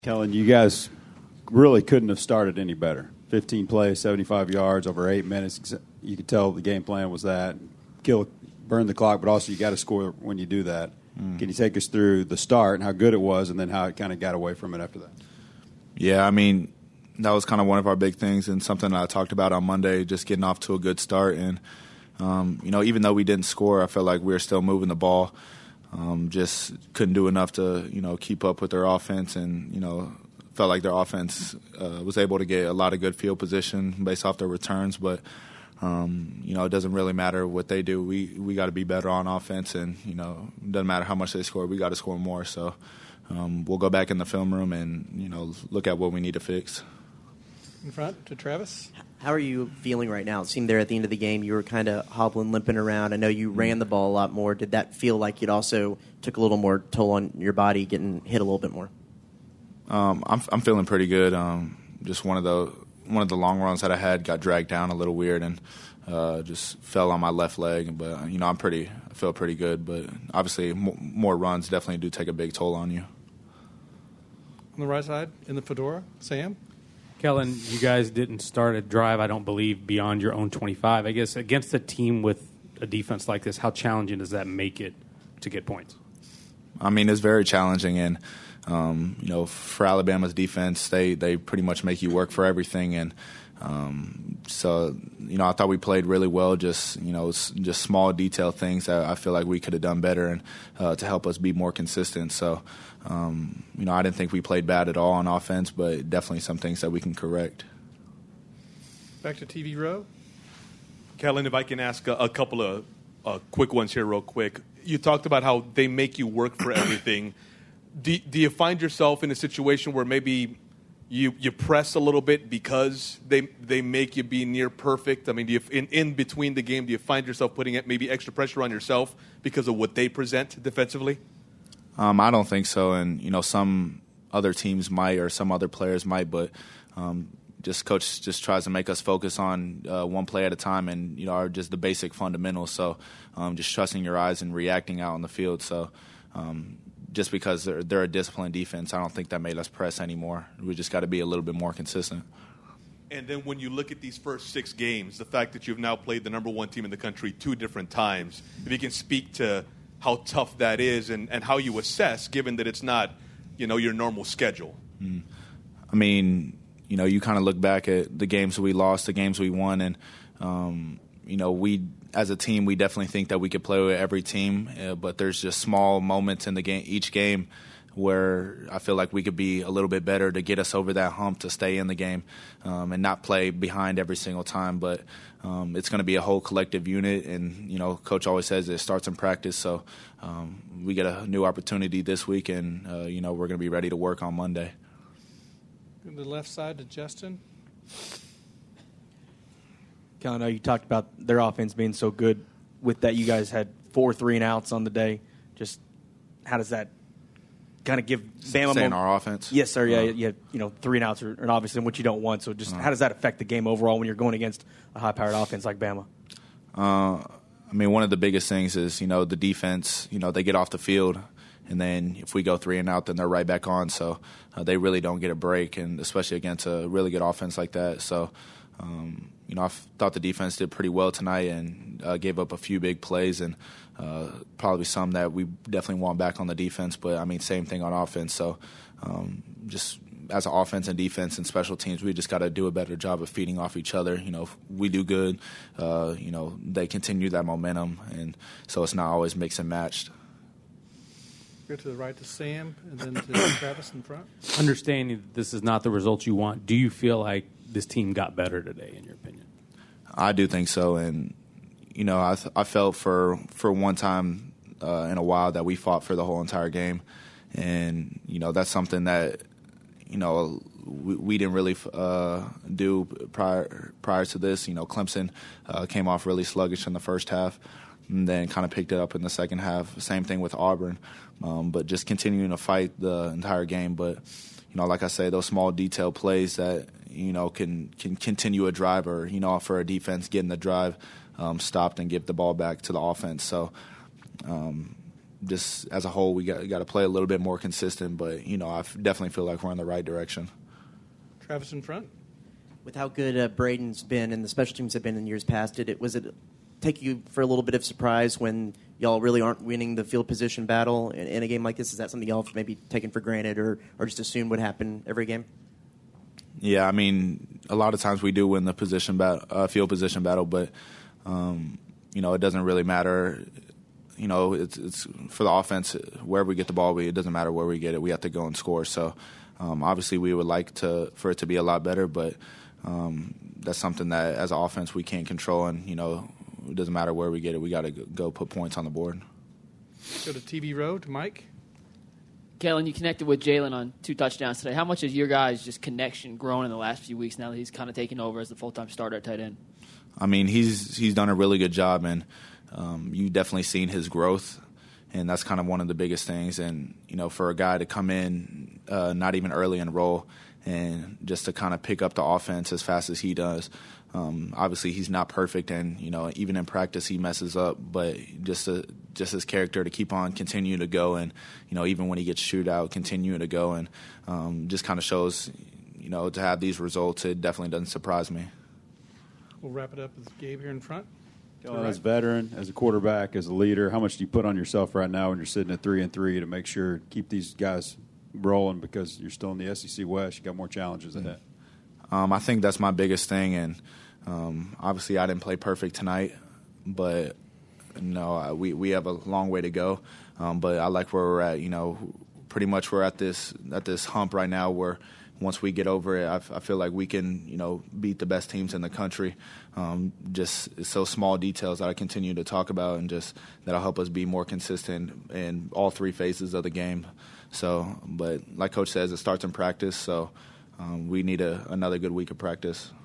Kellen, you guys really couldn't have started any better. 15 plays, 75 yards, over 8 minutes. You could tell the game plan was that. Burn the clock, but also you got to score when you do that. Can you take us through the start and how good it was and then how it kind of got away from it after that? Yeah, I mean, that was kind of one of our big things and something that I talked about on Monday, just getting off to a good start. And, even though we didn't score, I felt like we were still moving the ball. Just couldn't do enough to, keep up with their offense and, felt like their offense was able to get a lot of good field position based off their returns. But, it doesn't really matter what they do. We got to be better on offense and, it doesn't matter how much they score. We got to score more. So we'll go back in the film room and, look at what we need to fix. In front to Travis. How are you feeling right now? It seemed there at the end of the game you were kind of hobbling, limping around. I know you ran the ball a lot more. Did that feel like it also took a little more toll on your body, getting hit a little bit more? I'm feeling pretty good. Just one of the long runs that I had got dragged down a little weird and just fell on my left leg. But I feel pretty good. But obviously, more runs definitely do take a big toll on you. On the right side, in the fedora, Sam. Kellen, you guys didn't start a drive, I don't believe, beyond your own 25. I guess against a team with a defense like this, how challenging does that make it to get points? I mean, it's very challenging, and for Alabama's defense, they pretty much make you work for everything, and so I thought we played really well. Just small detail things that I feel like we could have done better, and to help us be more consistent. So. I didn't think we played bad at all on offense, but definitely some things that we can correct. Back to TV row. Kellen, if I can ask a couple of quick ones here real quick. You talked about how they make you work for everything. Do you find yourself in a situation where maybe you press a little bit because they make you be near perfect? I mean, in between the game, do you find yourself putting maybe extra pressure on yourself because of what they present defensively? I don't think so, and some other teams might or some other players might, but coach just tries to make us focus on one play at a time, and are just the basic fundamentals. So just trusting your eyes and reacting out on the field. So just because they're a disciplined defense, I don't think that made us press anymore. We just got to be a little bit more consistent. And then when you look at these first 6 games, the fact that you've now played the number 1 team in the country 2 different times, if you can speak to how tough that is and how you assess, given that it's not, your normal schedule. I mean, you kind of look back at the games we lost, the games we won, and, we as a team, we definitely think that we could play with every team, but there's just small moments in the game, each game, where I feel like we could be a little bit better to get us over that hump to stay in the game and not play behind every single time. But it's going to be a whole collective unit, and Coach always says it starts in practice. So we get a new opportunity this week, and we're going to be ready to work on Monday. To the left side to Justin. Cal, I know you talked about their offense being so good. With that, you guys had 4 3-and-outs on the day. Just how does that kind of give Bama saying our offense? Yes, sir. Yeah, you had 3-and-outs are obviously what you don't want. So just how does that affect the game overall when you're going against a high-powered offense like Bama? I mean, one of the biggest things is the defense. They get off the field, and then if we go 3-and-out, then they're right back on. So they really don't get a break, and especially against a really good offense like that. So I thought the defense did pretty well tonight and gave up a few big plays and probably some that we definitely want back on the defense. But, I mean, same thing on offense. So just as an offense and defense and special teams, we just got to do a better job of feeding off each other. If we do good, they continue that momentum. And so it's not always mix and matched. Go to the right to Sam and then to Travis in front. Understanding that this is not the results you want, do you feel like this team got better today, in your opinion? I do think so, and I felt for one time in a while that we fought for the whole entire game, and that's something that we didn't really do prior to this. Clemson came off really sluggish in the first half, and then kind of picked it up in the second half. Same thing with Auburn, but just continuing to fight the entire game. But like I say, those small detail plays that can continue a drive, or for a defense getting the drive stopped and give the ball back to the offense. So just as a whole, we got to play a little bit more consistent. But I definitely feel like we're in the right direction. Travis in front. With how good Braden's been and the special teams have been in years past, was it take you for a little bit of surprise when y'all really aren't winning the field position battle in a game like this? Is that something y'all have maybe taken for granted or just assumed would happen every game? Yeah, I mean, a lot of times we do win the field position battle, but it doesn't really matter. It's for the offense, wherever we get the ball, it doesn't matter where we get it. We have to go and score. So obviously we would like for it to be a lot better, but that's something that as an offense we can't control, and it doesn't matter where we get it. We got to go put points on the board. Go to TV row to Mike. Kellen, you connected with Jalen on 2 touchdowns today. How much has your guys' just connection grown in the last few weeks now that he's kind of taken over as the full-time starter at tight end? I mean, he's done a really good job, and you definitely seen his growth, and that's kind of one of the biggest things. And for a guy to come in not even early in the role and just to kind of pick up the offense as fast as he does. Obviously, he's not perfect, and even in practice he messes up. But just his character to keep on continuing to go, and even when he gets chewed out, continuing to go, and just kind of shows, to have these results, it definitely doesn't surprise me. We'll wrap it up with Gabe here in front. As a veteran, as a quarterback, as a leader, how much do you put on yourself right now when you're sitting at 3-3 to make sure keep these guys rolling, because you're still in the SEC West, you got more challenges ahead? I think that's my biggest thing, and obviously I didn't play perfect tonight, but we have a long way to go. But I like where we're at. Pretty much we're at this hump right now where once we get over it, I feel like we can beat the best teams in the country. Just it's so small details that I continue to talk about, and just that'll help us be more consistent in all 3 phases of the game. So, but like Coach says, it starts in practice. So we need another good week of practice.